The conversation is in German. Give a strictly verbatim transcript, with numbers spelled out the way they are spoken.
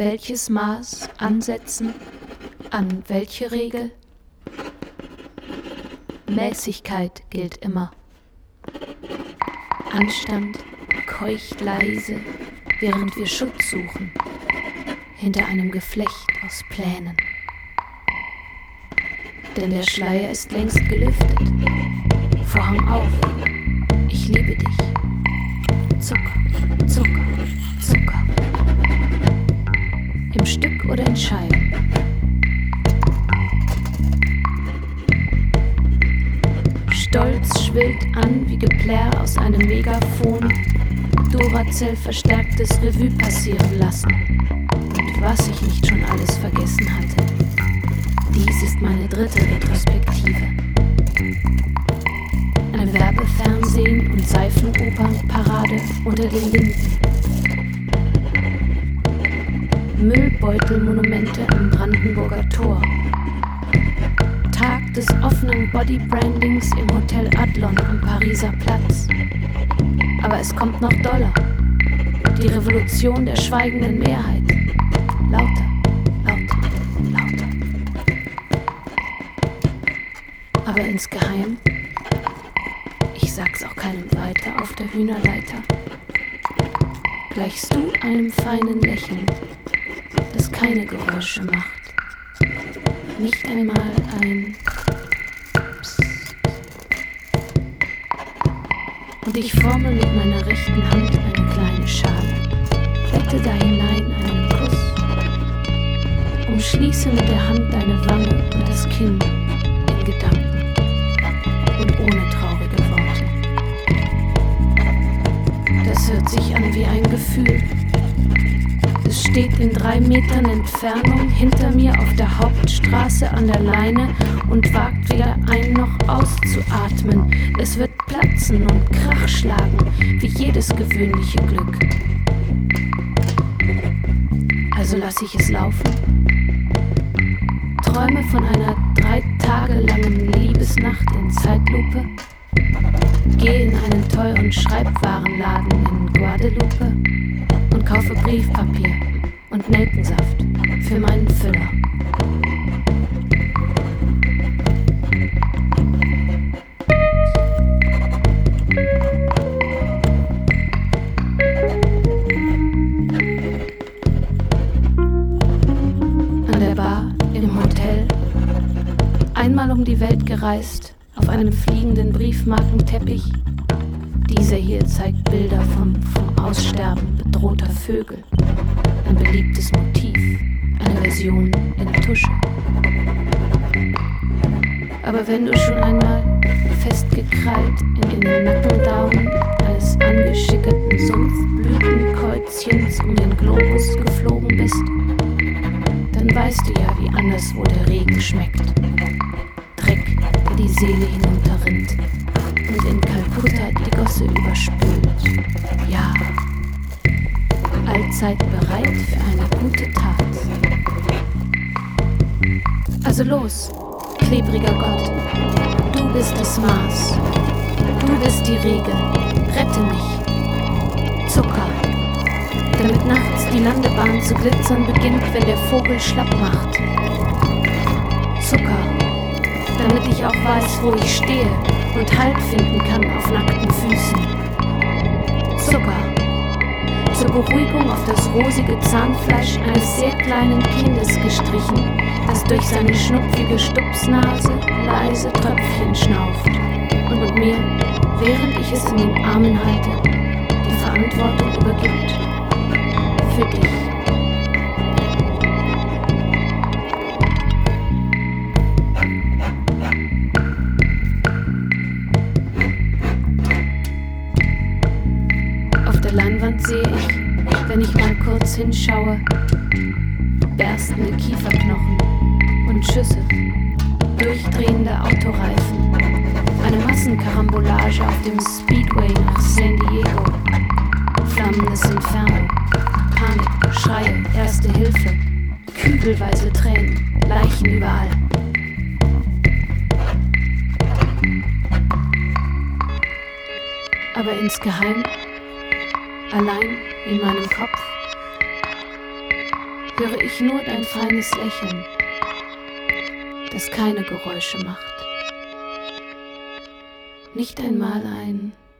welches Maß ansetzen, an welche Regel? Mäßigkeit gilt immer. Anstand keucht leise, während wir Schutz suchen, hinter einem Geflecht aus Plänen. Denn der Schleier ist längst gelüftet. Vorhang auf, ich liebe dich. Zucker, Zucker, Zucker. Im Stück oder in Scheiben. Stolz schwillt an wie Geplärr aus einem Megafon, Duracell verstärktes Revue passieren lassen. Und was ich nicht schon alles vergessen hatte. Dies ist meine dritte Retrospektive. Eine Werbefernsehen- und Seifenopernparade unter den Linden. Müllbeutelmonumente am Brandenburger Tor. Tag des offenen Bodybrandings im Hotel Adlon am Pariser Platz. Aber es kommt noch doller. Die Revolution der schweigenden Mehrheit. Lauter, lauter, lauter. Aber insgeheim, ich sag's auch keinem weiter auf der Hühnerleiter, gleichst du einem feinen Lächeln, das keine Geräusche macht. Nicht einmal ein Psst. Und ich forme mit meiner rechten Hand eine kleine Schale, bette da hinein einen Kuss, umschließe mit der Hand deine Wange und das Kinn in Gedanken und ohne traurige Worte. Das hört sich an wie ein Gefühl. Es steht in drei Metern Entfernung hinter mir auf der Hauptstraße an der Leine und wagt weder ein noch auszuatmen. Es wird platzen und Krach schlagen, wie jedes gewöhnliche Glück. Also lass ich es laufen. Träume von einer drei Tage langen Liebesnacht in Zeitlupe. Gehe in einen teuren Schreibwarenladen in Guadeloupe und kaufe Briefpapier und Nelkensaft für meinen Füller. An der Bar, im Hotel, einmal um die Welt gereist, auf einem fliegenden Briefmarkenteppich. Dieser hier zeigt Bilder vom, vom Aussterben bedrohter Vögel. Ein beliebtes Motiv, eine Version in Tusche. Aber wenn du schon einmal festgekrallt in, in den Nackendaumen eines angeschickerten Sumpfblütenkreuzchens um den Globus geflogen bist, dann weißt du ja, wie anderswo der Regen schmeckt. Dreck, der die Seele hinunterrinnt und in Kalkutta die Gosse überspült. Ja, allzeit bereit für eine gute Tat. Also los, klebriger Gott, du bist das Maß, du bist die Regel, rette mich. Zucker, damit nachts die Landebahn zu glitzern beginnt, wenn der Vogel schlapp macht. Zucker, damit ich auch weiß, wo ich stehe und Halt finden kann auf nackten Füßen. Zucker, zur Beruhigung auf das rosige Zahnfleisch eines sehr kleinen Kindes gestrichen, das durch seine schnupfige Stupsnase leise Tröpfchen schnauft und mit mir, während ich es in den Armen halte, die Verantwortung übergibt. Für dich. Leinwand sehe ich, wenn ich mal kurz hinschaue, berstende Kieferknochen und Schüsse, durchdrehende Autoreifen, eine Massenkarambolage auf dem Speedway nach San Diego, flammendes Inferno, Panik, Schreie, Erste Hilfe, kübelweise Tränen, Leichen überall. Aber insgeheim, allein in meinem Kopf, höre ich nur dein feines Lächeln, das keine Geräusche macht. Nicht einmal ein